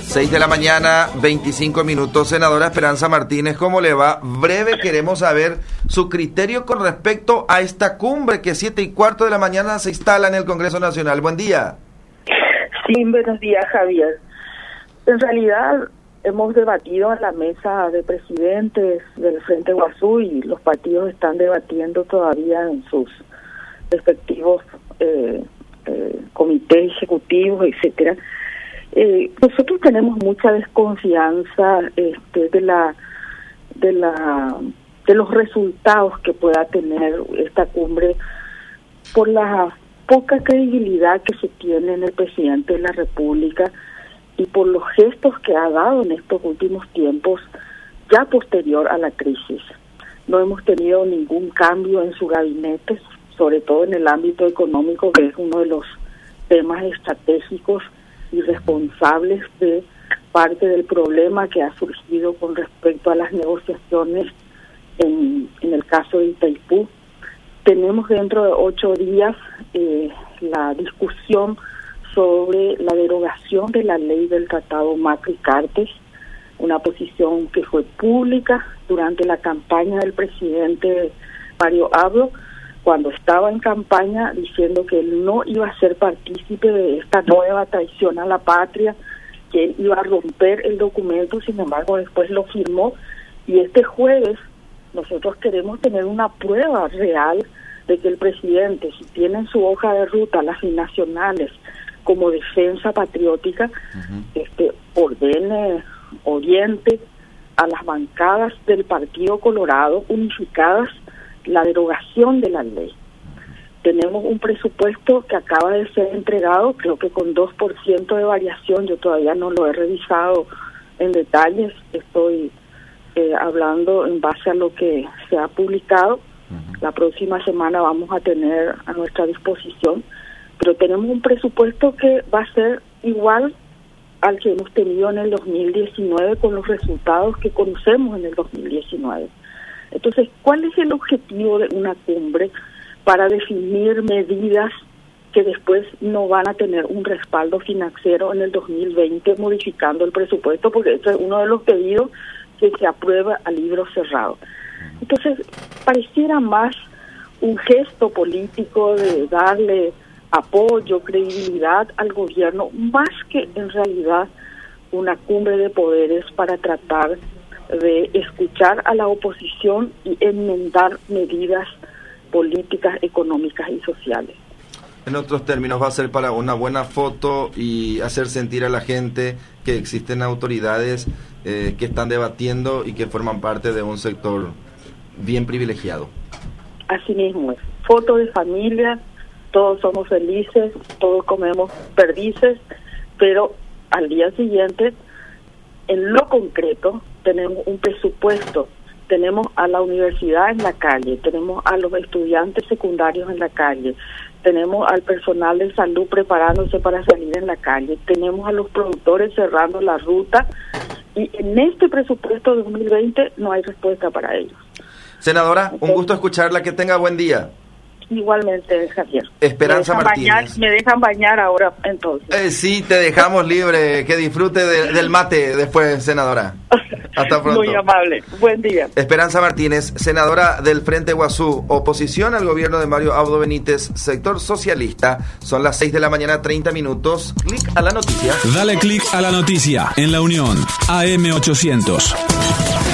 6 de la mañana, 25 minutos. Senadora Esperanza Martínez, ¿cómo le va? Breve, queremos saber su criterio con respecto a esta cumbre que 7:15 de la mañana se instala en el Congreso Nacional. Buen día. Sí, buenos días, Javier. En realidad, hemos debatido en la mesa de presidentes del Frente Guazú y los partidos están debatiendo todavía en sus respectivos comités ejecutivos, etcétera. Nosotros tenemos mucha desconfianza de los resultados que pueda tener esta cumbre por la poca credibilidad que se tiene en el presidente de la República y por los gestos que ha dado en estos últimos tiempos, ya posterior a la crisis. No hemos tenido ningún cambio en su gabinete, sobre todo en el ámbito económico, que es uno de los temas estratégicos y responsables de parte del problema que ha surgido con respecto a las negociaciones en el caso de Itaipú. Tenemos dentro de 8 días la discusión sobre la derogación de la ley del Tratado Macri-Cartes, una posición que fue pública durante la campaña del presidente Mario Abdo, cuando estaba en campaña diciendo que él no iba a ser partícipe de esta nueva traición a la patria, que él iba a romper el documento. Sin embargo, después lo firmó, y este jueves nosotros queremos tener una prueba real de que el presidente, si tiene en su hoja de ruta las binacionales como defensa patriótica, oriente a las bancadas del Partido Colorado unificadas la derogación de la ley. Tenemos un presupuesto que acaba de ser entregado, creo que con 2% de variación. Yo todavía no lo he revisado en detalles, estoy hablando en base a lo que se ha publicado. La próxima semana vamos a tener a nuestra disposición, pero tenemos un presupuesto que va a ser igual al que hemos tenido en el 2019, con los resultados que conocemos en el 2019. Entonces, ¿cuál es el objetivo de una cumbre? Para definir medidas que después no van a tener un respaldo financiero en el 2020, modificando el presupuesto, porque ese es uno de los pedidos que se aprueba a libro cerrado. Entonces, pareciera más un gesto político de darle apoyo, credibilidad al gobierno, más que en realidad una cumbre de poderes para tratar de escuchar a la oposición y enmendar medidas políticas, económicas y sociales. En otros términos, va a ser para una buena foto y hacer sentir a la gente que existen autoridades que están debatiendo y que forman parte de un sector bien privilegiado. Así mismo es. Foto de familia, todos somos felices, todos comemos perdices, pero al día siguiente, en lo concreto, tenemos un presupuesto, tenemos a la universidad en la calle, tenemos a los estudiantes secundarios en la calle, tenemos al personal de salud preparándose para salir en la calle, tenemos a los productores cerrando la ruta, y en este presupuesto de 2020 no hay respuesta para ellos. Senadora, un gusto escucharla, que tenga buen día. Igualmente, Javier. Esperanza Martínez. Me dejan bañar ahora, entonces. Sí, te dejamos libre. Que disfrute del mate después, senadora. Hasta pronto. Muy amable. Buen día. Esperanza Martínez, senadora del Frente Guazú, oposición al gobierno de Mario Abdo Benítez, sector socialista. Son las 6 de la mañana, 30 minutos. Clic a la noticia. Dale clic a la noticia en La Unión, AM800.